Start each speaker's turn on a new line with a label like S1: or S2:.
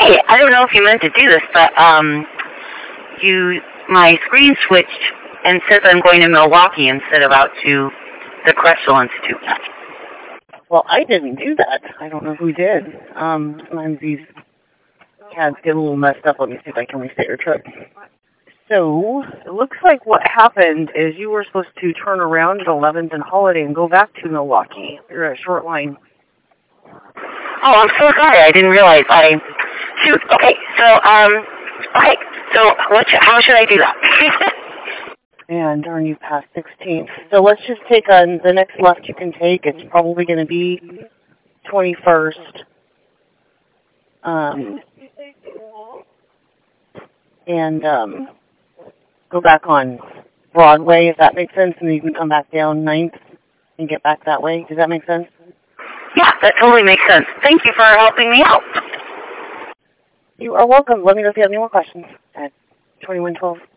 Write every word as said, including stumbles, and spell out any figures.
S1: Hey, I don't know if you meant to do this, but um, you my screen switched and says I'm going to Milwaukee instead of out to the Crestwell Institute.
S2: Well, I didn't do that. I don't know who did. Um, sometimes these tabs get a little messed up. Let me see if I can reset your trip. So, it looks like what happened is you were supposed to turn around at eleventh and Holiday and go back to Milwaukee. You're a short line.
S1: Oh, I'm so sorry. I didn't realize. I shoot. Okay, so um, okay, so what? Sh- how should I do that?
S2: And darn, you passed sixteenth. So let's just take on the next left you can take. It's probably going to be twenty-first. Um, and um, go back on Broadway, if that makes sense, and then you can come back down ninth and get back that way. Does that make sense?
S1: Yeah, that totally makes sense. Thank you for helping me out.
S2: You are welcome. Let me know if you have any more questions at twenty-one twelve.